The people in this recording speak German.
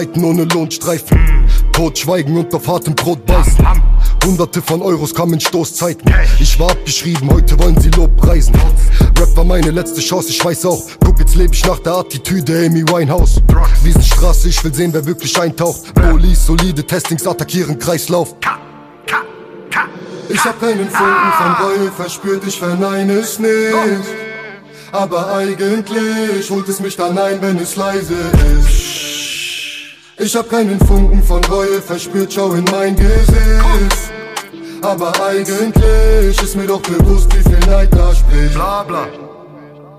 ohne Lohnstreifen, Totschweigen und auf hartem Brot beißen. Hunderte von Euros kamen in Stoßzeiten. Ich war abgeschrieben, heute wollen sie Lob preisen. Rap war meine letzte Chance, ich weiß auch. Guck, jetzt lebe ich nach der Attitüde Amy Winehouse. Wiesenstraße, ich will sehen, wer wirklich eintaucht. Police, solide Testings attackieren Kreislauf. Ich hab keinen Funken von Reue verspürt, ich verneine es nicht. Aber eigentlich holt es mich dann ein, wenn es leise ist. Ich hab keinen Funken von Reue verspürt, schau in mein Gesicht. Aber eigentlich ist mir doch bewusst, wie viel Neid da spricht. Bla bla.